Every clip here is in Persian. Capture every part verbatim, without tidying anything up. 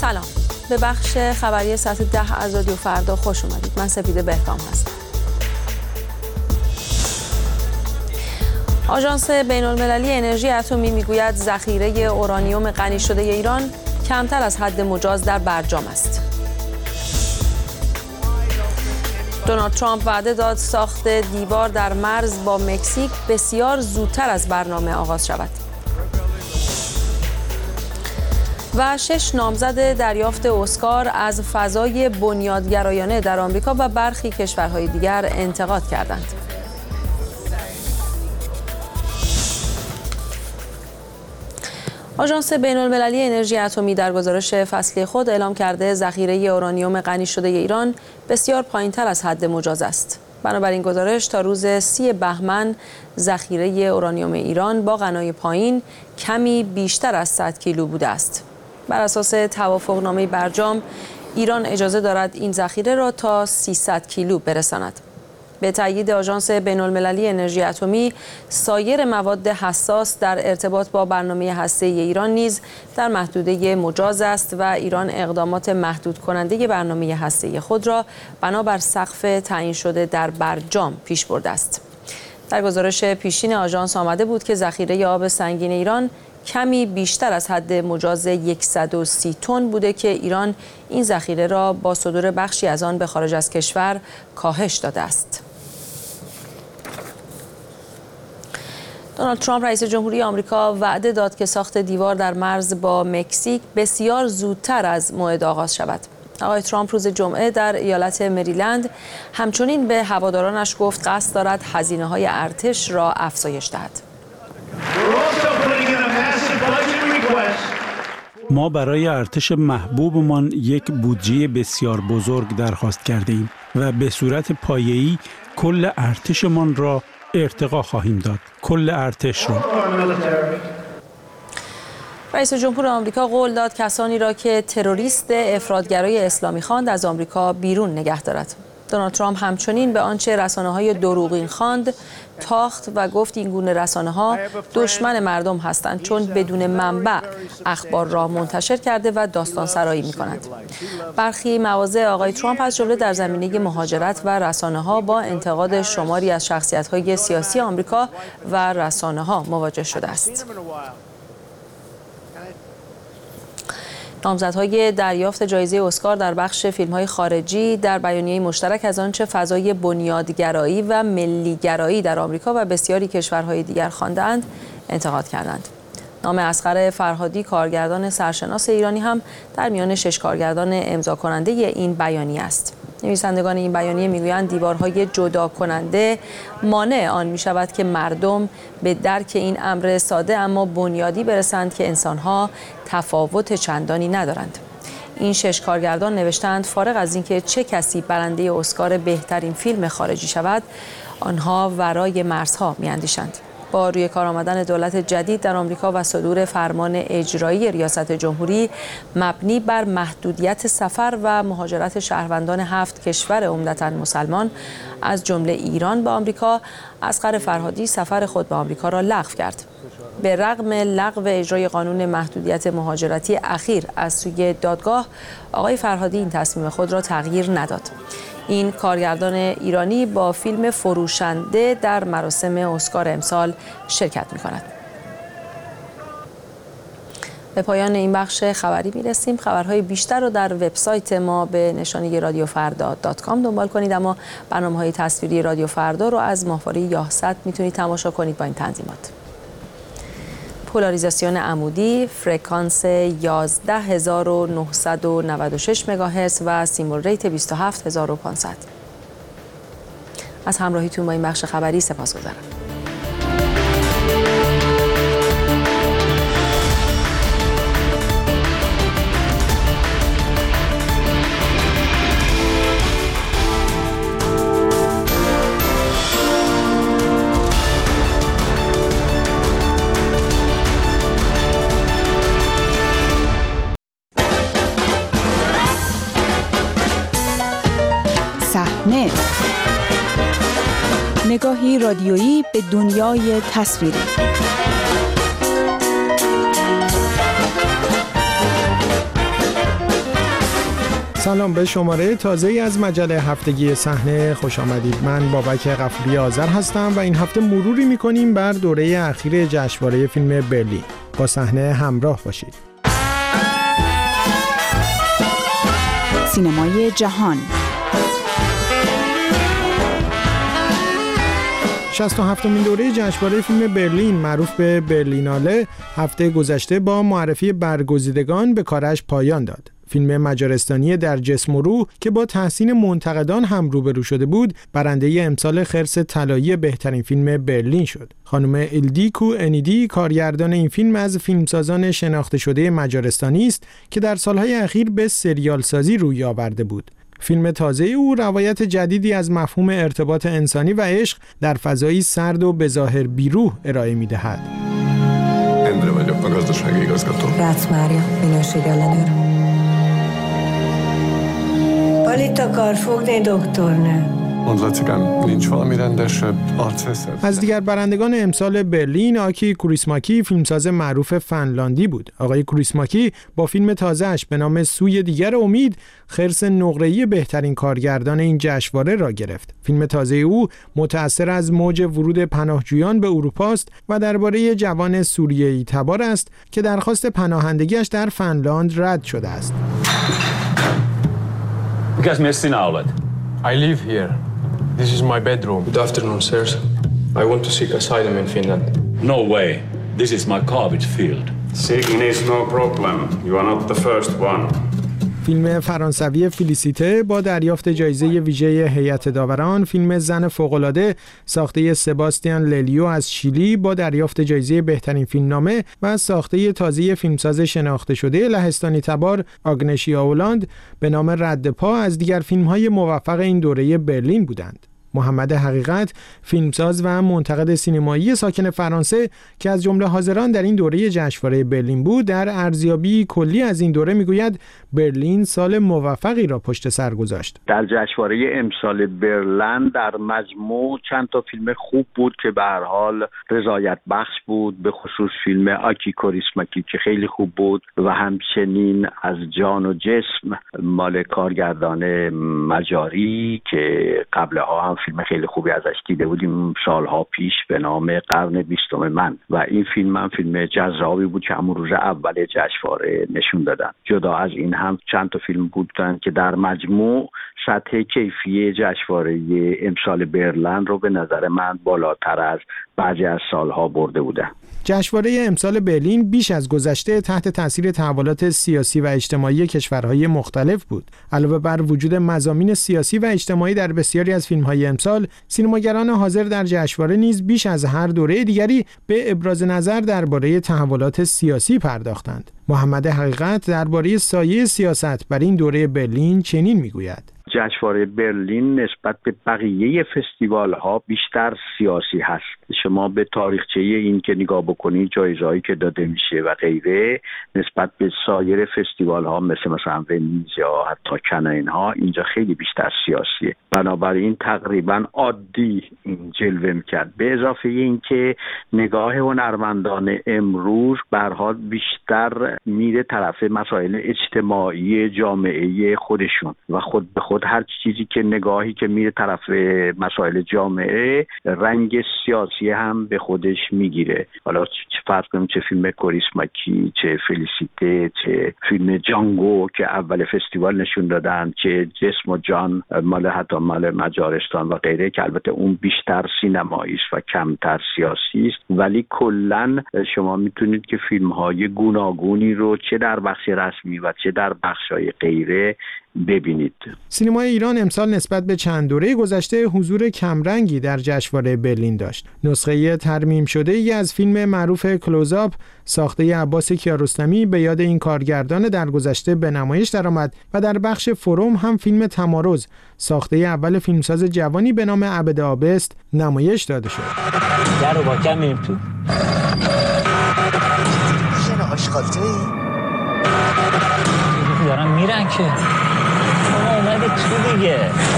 سلام، به بخش خبری ساعت ده از رادیو فردا خوش اومدید. من سپیده بهکام هستم. آژانس بین‌المللی انرژی اتمی میگوید ذخیره اورانیوم غنی شده ایران کمتر از حد مجاز در برجام است. دونالد ترامپ وعده داد ساخت دیوار در مرز با مکزیک بسیار زودتر از برنامه آغاز شود. و شش نامزد دریافت اسکار از فضای بنیادگرایانه در آمریکا و برخی کشورهای دیگر انتقاد کردند. آژانس بین‌المللی انرژی اتمی در گزارش فصلی خود اعلام کرده ذخیره اورانیوم غنی شده ایران بسیار پایین‌تر از حد مجاز است. بنابراین گزارش تا روز سی بهمن ذخیره اورانیوم ایران با غنای پایین کمی بیشتر از صد کیلو بوده است. بر اساس توافقنامه برجام ایران اجازه دارد این ذخیره را تا سیصد کیلو برساند. به تأیید آژانس بین‌المللی انرژی اتمی، سایر مواد حساس در ارتباط با برنامه هسته‌ای ایران نیز در محدوده مجاز است و ایران اقدامات محدود کننده برنامه هسته‌ای خود را بنابر سقف تعیین شده در برجام پیش برده است. در گزارش پیشین آژانس آمده بود که ذخیره آب سنگین ایران کمی بیشتر از حد مجاز صد و سی تن بوده که ایران این ذخیره را با صدور بخشی از آن به خارج از کشور کاهش داده است. دونالد ترامپ رئیس جمهوری آمریکا وعده داد که ساخت دیوار در مرز با مکزیک بسیار زودتر از موعد آغاز شود. آقای ترامپ روز جمعه در ایالت مریلند همچنین به هوادارانش گفت قصد دارد هزینه‌های ارتش را افزایش دهد. ما برای ارتش محبوبمان یک بودجه بسیار بزرگ درخواست کردیم و به صورت پایه‌ای کل ارتشمان را ارتقا خواهیم داد. کل ارتش را. رئیس جمهور آمریکا قول داد کسانی را که تروریست افراطگرای اسلامی خواند از آمریکا بیرون نگه دارد. دونالد ترامپ همچنین به آنچه رسانه‌های دروغین خواند تاخت و گفت این گونه رسانه‌ها دشمن مردم هستند چون بدون منبع اخبار را منتشر کرده و داستان سرایی می‌کنند. برخی مواضع آقای ترامپ از جمله در زمینه مهاجرت و رسانه‌ها با انتقاد شماری از شخصیت‌های سیاسی آمریکا و رسانه‌ها مواجه شده است. نامزدهای دریافت جایزه اسکار در بخش فیلم‌های خارجی در بیانیه مشترک از آنچه فضای بنیادگرایی و ملیگرایی در آمریکا و بسیاری کشورهای دیگر خواندند انتقاد کردند. نام اصغر فرهادی کارگردان سرشناس ایرانی هم در میان شش کارگردان امضا کننده این بیانیه است. نویسندگان این بیانیه میگویند دیوارهای جدا کننده مانع آن می شود که مردم به درک این امر ساده اما بنیادی برسند که انسانها تفاوت چندانی ندارند. این شش کارگردان نوشتند فارغ از اینکه چه کسی برنده اسکار بهترین فیلم خارجی شود، آنها ورای مرزها می‌اندیشند. با روی کار آمدن دولت جدید در آمریکا و صدور فرمان اجرایی ریاست جمهوری مبنی بر محدودیت سفر و مهاجرت شهروندان هفت کشور عمدتاً مسلمان از جمله ایران به آمریکا، اصغر فرهادی سفر خود به آمریکا را لغو کرد. به رغم لغو اجرای قانون محدودیت مهاجرتی اخیر از سوی دادگاه، آقای فرهادی این تصمیم خود را تغییر نداد. این کارگردان ایرانی با فیلم فروشنده در مراسم اسکار امسال شرکت می‌کند. به پایان این بخش خبری می‌رسیم. خبرهای بیشتر رو در وبسایت ما به نشانی رادیو فردا دات کام دنبال کنید، اما برنامه‌های تصویری رادیو فردا رو از ماهواره یاهصد میتونید تماشا کنید با این تنظیمات: پولاریزاسیون عمودی، فرکانس یازده هزار و نهصد و نود و شش مگاهرتز و سیمول ریت بیست و هفت هزار و پانصد. از همراهیتون با این بخش خبری سپاسگزارم. صحنه، نگاهی رادیویی به دنیای تصویری. سلام، به شماره تازه‌ای از مجله هفتگی صحنه خوش آمدید. من بابک غفوری آذر هستم و این هفته مروری می‌کنیم بر دوره اخیر جشنواره فیلم برلین. با صحنه همراه باشید. سینمای جهان. شصت و هفتمین دوره جشنواره فیلم برلین معروف به برلیناله هفته گذشته با معرفی برگزیدگان به کارش پایان داد. فیلم مجارستانی در جسم و روح که با تحسین منتقدان هم روبرو شده بود، برنده امسال خرس طلایی بهترین فیلم برلین شد. خانم ایلدیکو انیدی کارگردان این فیلم از فیلمسازان شناخته شده مجارستانی است که در سالهای اخیر به سریال سازی روی آورده بود. فیلم تازه او روایت جدیدی از مفهوم ارتباط انسانی و عشق در فضایی سرد و بظاهر بیروح ارائه می‌دهد. Endre vagyok, a gazdasági igazgató. Rácz Mária, minőségellenőr. Valit akar fogni, doktornő? Mondd Lacikám, nincs valami rendesebb arcveszed? از دیگر برندگان امسال برلین آکی کوریسماکی فیلمساز معروف فنلاندی بود. آقای کوریسماکی با فیلم تازه‌اش به نام سوی دیگر امید خرس نقره‌ای بهترین کارگردان این جشنواره را گرفت. فیلم تازه او متأثر از موج ورود پناهجویان به اروپا است و درباره جوان سوریه‌ای تبار است که درخواست پناهندگیش در فنلاند رد شده است. Mikäs messi sinä olet? I live here. This is my bedroom. Good afternoon, sirs. I want to seek asylum in Finland. No way. This is my garbage field. Seeking is no problem. You are not the first one. فیلم فرانسوی فلیسیته با دریافت جایزه ویژه هیئت داوران، فیلم زن فوق‌العاده ساخته سباستیان للیو از شیلی با دریافت جایزه بهترین فیلمنامه و ساخته تازه فیلمساز شناخته شده لهستانی تبار آگنشیا اولاند به نام رد پا از دیگر فیلم‌های موفق این دوره برلین بودند. محمد حقیقت، فیلمساز و منتقد سینمایی ساکن فرانسه که از جمله حاضران در این دوره جشنواره برلین بود، در ارزیابی کلی از این دوره میگوید برلین سال موفقی را پشت سر گذاشت. در جشنواره امسال برلین در مجموع چند تا فیلم خوب بود که به هر حال رضایت بخش بود، به خصوص فیلم آکی کوریسماکی که خیلی خوب بود و همچنین از جان و جسم مال کارگردان مجاری که قبلها هم فیلم خیلی خوبی ازش دیده بودیم سالها پیش به نام قرن بیستم من و این فیلم هم فیلم جذابی بود که همون روز اول جشنواره نشون دادن. جدا از این هم چند تا فیلم بودن که در مجموع سطح کیفی جشنواره امسال برلین رو به نظر من بالاتر از بعضی از سالها برده بودن. جشنواره امسال برلین بیش از گذشته تحت تاثیر تحولات سیاسی و اجتماعی کشورهای مختلف بود. علاوه بر وجود مضامین سیاسی و اجتماعی در بسیاری از فیلم‌های امسال، سینماگران حاضر در جشنواره نیز بیش از هر دوره دیگری به ابراز نظر درباره تحولات سیاسی پرداختند. محمد حقیقت درباره سایه سیاست بر این دوره برلین چنین میگوید: جشنواره برلین نسبت به بقیه فستیوال ها بیشتر سیاسی هست. شما به تاریخچه این که نگاه بکنید، جایزه‌هایی که داده میشه و غیره، نسبت به سایر فستیوال ها مثل مثلا ونیز یا حتی کن، اینها اینجا خیلی بیشتر سیاسیه. بنابراین تقریبا عادی این جلوه میکرد. به اضافه این که نگاه هنرمندان امروز به هر حال بیشتر میره طرف مسائل اجتماعی جامعه خودشون و خود به خود هر چیزی که نگاهی که میره طرف مسائل جامعه رنگ سیاسی هم به خودش میگیره. حالا چه فرض کنیم چه فیلم کوریسماکی، چه فلیسیته، چه فیلم جانگو که اول فستیوال نشون دادن، چه جسم و جان مال حتی مال مجارستان و غیره که البته اون بیشتر سینمایی است و کمتر سیاسی است، ولی کلا شما میتونید که فیلم های گوناگونی رو چه در بخش رسمی و چه در بخش های غیره ببینید. سینمای ایران امسال نسبت به چند دوره گذشته حضور کمرنگی در جشنواره برلین داشت. نسخه ترمیم شده ای از فیلم معروف کلوزآپ ساخته عباس کیارستمی به یاد این کارگردان درگذشته به نمایش درآمد و در بخش فروم هم فیلم تمارض ساخته اول فیلمساز جوانی به نام عبد آبست نمایش داده شد. در رو با کم میریم تو. چرا آشغالتویی؟ دارم میرن که شما اومده تو دیگه.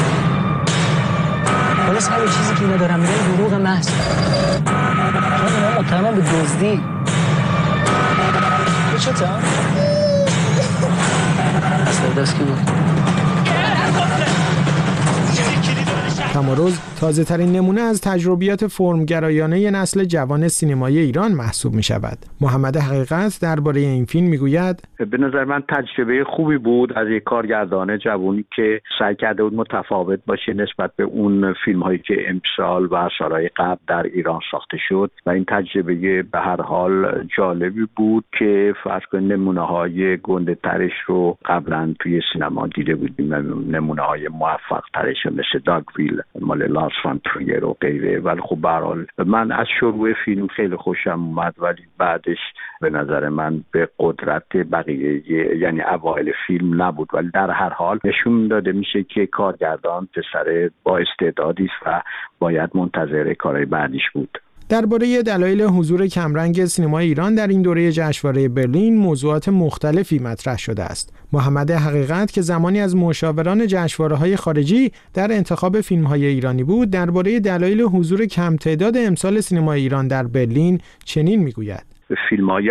حالا سر چیزی که اینا دارم میرن دروغ محض. چون اینا متهم به دزدی. تو چطور؟ سردست کی بود؟ تمارض تازه ترین نمونه از تجربیات فرمگرایانه نسل جوان سینمای ایران محسوب می شود. محمد حقیقت درباره این فیلم می گوید به نظر من تجربه خوبی بود از یک کارگردان جوانی که سعی کرده بود متفاوت باشه نسبت به اون فیلم هایی که امسال و سالهای قبل در ایران ساخته شد و این تجربه به هر حال جالبی بود که فرض کنید نمونه های گنده ترش رو قبلا توی سینما دیده بودیم، نمونه های موفق ترش مثل داگویل مال لاس فان تریر و غیره. ولی خب به هر حال من از شروع فیلم خیلی خوشم اومد، ولی بعدش به نظر من به قدرت بقیه یعنی اوایل فیلم نبود، ولی در هر حال نشون داده میشه که کارگردان پسر با استعدادی است و باید منتظر کارهای بعدیش بود. درباره دلایل حضور کمرنگ سینمای ایران در این دوره جشنواره برلین موضوعات مختلفی مطرح شده است. محمد حقیقت که زمانی از مشاوران جشنواره‌های خارجی در انتخاب فیلم‌های ایرانی بود، درباره دلایل حضور کم تعداد امسال سینمای ایران در برلین چنین میگوید: فیلم‌های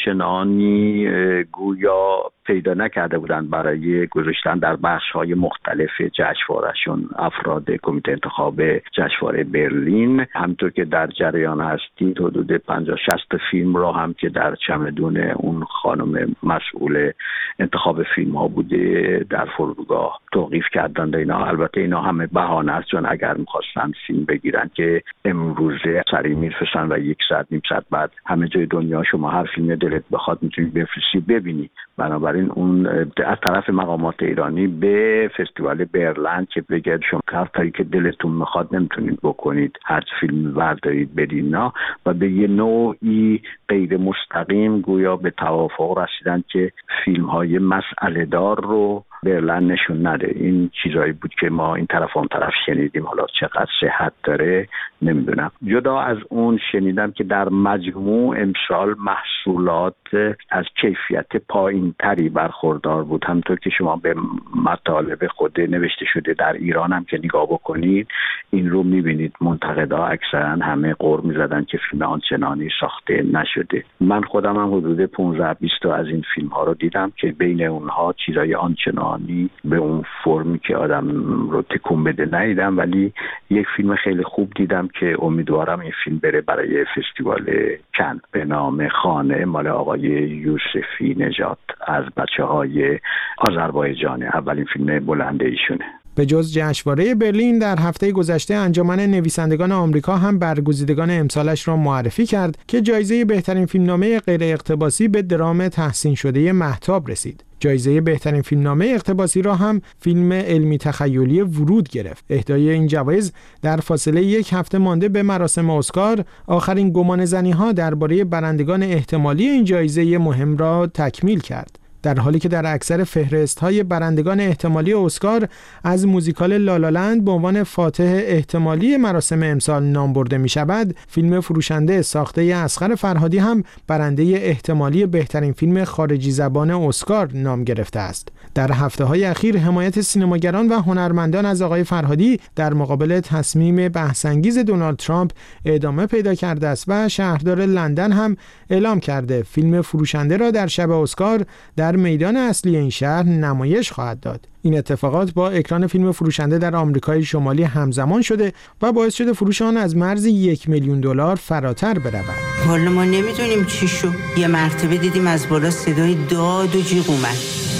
آنچنانی گویا پیدا نکرده بودند برای گذاشتن در بخش‌های مختلف جشنواره‌شون. افراد کمیته انتخاب جشنواره برلین همونطور که در جریان هستید حدود پنجاه شصت فیلم را هم که در چمدون اون خانم مسئول انتخاب فیلم‌ها بوده در فرودگاه توقیف کردند. اینا البته اینا همه بهانه است، چون اگر می‌خواستن فیلم بگیرن که امروزه سریع می‌فرستن و یک ساعت نیم ساعت بعد همه جای دنیا شما هر فیلم دلت بخواد می‌تونی بفرستی ببینی. بنابراین اون از طرف مقامات ایرانی به فستیوال برلین که بگید شما هر کاری که دلتون میخواد نمیتونید بکنید، هر فیلم بردارید بدین نه، و به یه نوعی غیر مستقیم گویا به توافق رسیدن که فیلم های مسئله دار رو برلین نشون نده. این چیزایی بود که ما این طرف اون طرف شنیدیم، حالا چقدر صحت داره نمیدونم. جدا از اون شنیدم که در مجموع امسال محصولات از کیفیت پایین تری برخوردار بود. همونطور که شما به مطالب خود نوشته شده در ایران هم که نگاه بکنید این رو میبینید، منتقدا اکثرا همه غر میزدن که فیلم آنچنانی ساخته نشده. من خودم هم حدود پانزده بیست تا از این فیلم ها رو دیدم که بین اونها چیزای آنچنانی به اون فرمی که آدم رو تکون بده ندیدم، ولی یک فیلم خیلی خوب دیدم که امیدوارم این فیلم بره برای فستیوال کن به نام خانه مال آقای یوسفی نژاد از بچه‌های آذربایجان. اولین فیلم بلند ایشونه. به جز جشنواره برلین در هفته گذشته انجمن نویسندگان آمریکا هم برگزیدگان امسالش را معرفی کرد که جایزه بهترین فیلمنامه غیر اقتباسی به درام تحسین شده مهتاب رسید. جایزه بهترین فیلمنامه اقتباسی را هم فیلم علمی تخیلی ورود گرفت. اهدای این جوایز در فاصله یک هفته مانده به مراسم اسکار آخرین گمانه‌زنی‌ها درباره برندگان احتمالی این جایزه مهم را تکمیل کرد. در حالی که در اکثر فهرست‌های برندگان احتمالی اسکار از موزیکال لالالند به عنوان فاتح احتمالی مراسم امسال نام برده می‌شود، فیلم فروشنده ساخته اصغر فرهادی هم برنده احتمالی بهترین فیلم خارجی زبان اسکار نام گرفته است. در هفته‌های اخیر حمایت سینماگران و هنرمندان از آقای فرهادی در مقابل تصمیم بحث‌انگیز دونالد ترامپ ادامه پیدا کرده است و شهردار لندن هم اعلام کرده فیلم فروشنده را در شب اسکار در میدان اصلی این شهر نمایش خواهد داد. این اتفاقات با اکران فیلم فروشنده در آمریکای شمالی همزمان شده و باعث شده فروش آن از مرز یک میلیون دلار فراتر برود. والا ما نمیدونیم چی شد. یه مرتبه دیدیم از بالا صدای داد و جیغ اومد.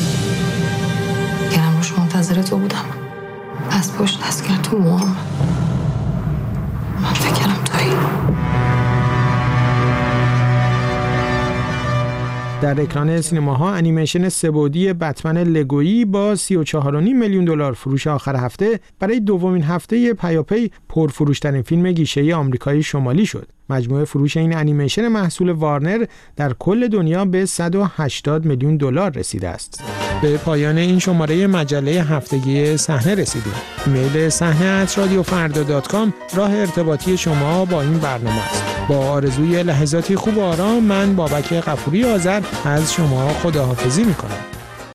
گرموش منتظر تو بودم. از پشت دست کرد تو موام. من فکرم تویی. در اکران سینماها انیمیشن سه‌بعدی بتمن لگویی با سی و چهار و نیم میلیون دلار فروش آخر هفته برای دومین هفته پیاپی پرفروش‌ترین فیلم گیشه‌ای آمریکای شمالی شد. مجموع فروش این انیمیشن محصول وارنر در کل دنیا به صد و هشتاد میلیون دلار رسیده است. به پایان این شماره مجله هفتگی صحنه رسیدیم. ایمیل صحنه ات رادیو فردا دات کام راه ارتباطی شما با این برنامه است. با آرزوی لحظاتی خوب و آرام، من بابک غفوری آذر از شما خداحافظی می‌کنم.